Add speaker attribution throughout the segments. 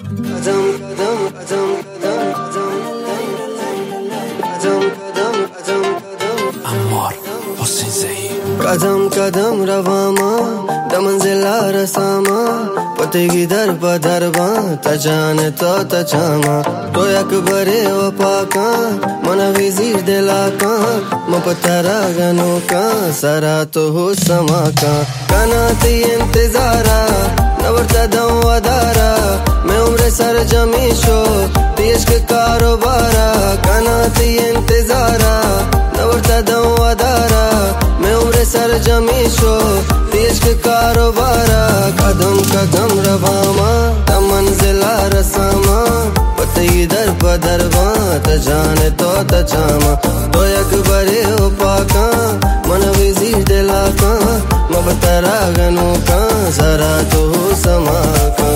Speaker 1: कदम कदम कदम कदम कदम कदम कदम कदम
Speaker 2: Amor, Hossein Zaid.
Speaker 1: कदम कदम रवामा दमंजिला रसामा पतेगी दर बदरबा तजाने तो तचामा तो अकबरे वपाका मन विजीर दिलाका मपतरा गनोका सरा तो हो समाका कनाती इंतजारा नवरता दम वदारा मैं उम्र सर जमीशो तेज के कारोबारा कनाती इंतजारा नवरता दम वदारा मैं उम्र सर जमीशो तेज के कारोबारा कदम कदम रवामा मंजिला रसामा पतई दर बदरवा तजाने तो तचामा तो अकबरे उपाका मन विजीर दिलाका मबतरा गनोका जरा तो समाका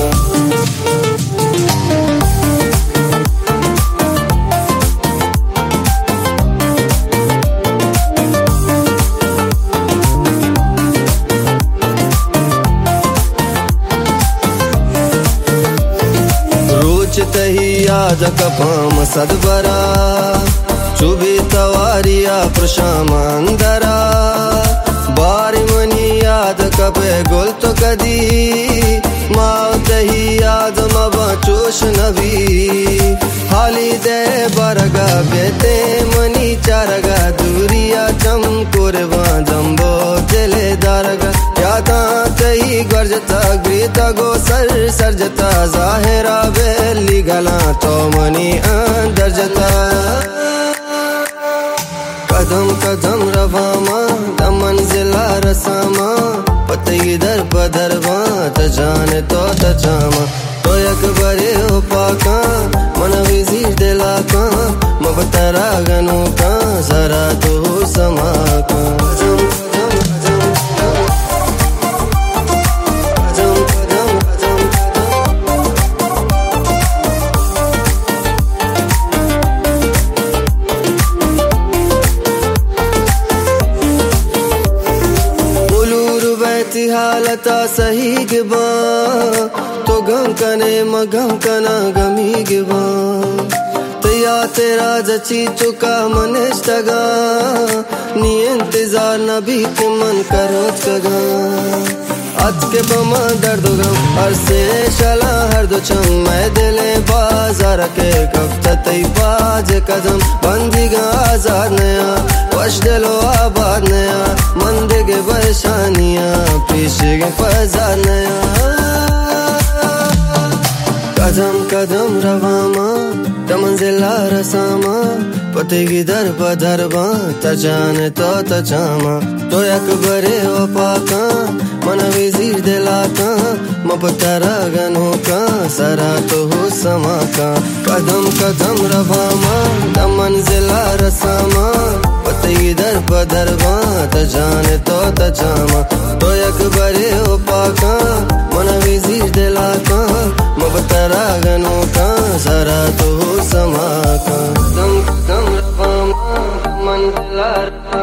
Speaker 1: तही याद कपाम सदबरा चुबी तवारिया प्रशामंदरा बारी मनी याद कपे गोल तो कदी माँ तही याद मबा चोश नबी हाली दे बरगा बेते मनी चारगा दूरिया चम कुरबा जम्बो दिले दारगा यादा तही गर्जता ग्रीता गो सर सरजता जाहिरा बेली गला तो मनी अंदर जता कदम कदम रवामा मंजिला रसामा पतई दर बदरवा तजाने तो तचामा तो अकबरे उपाका मन विजीर दिलाका मबतरा गनोका जरा तो समाका हालता सही गिबा तो गम कने मगम कना गमी गिबा तया तेरा जची चुका मनिष्टगा नी इंतजार नबी के मन करो कगा आज के बमा दर्द गम हर से शला हर दो चम मैं दिले बाजार के कब तई बाज कदम बंदीगा आजाद नया वश दिलो आबाद नया मंदे के परेशानियां पीछे के फजा नया कदम कदम रवामा मंजिला रसामा पतेगी दर बदरबा तजाने तो तचामा तो अकबरे वपाका मन विजीर दिलाका मपतरा गनोका सरा तो हो समाका कदम कदम रवामा मंजिला रसामा पतेगी दर बदरबा तजाने तो तचामा तो अकबरे वपाका मन विजीर दिलाका मपतरा गनोका सरा तो हो समाका कदम कदम रवामा मंजिला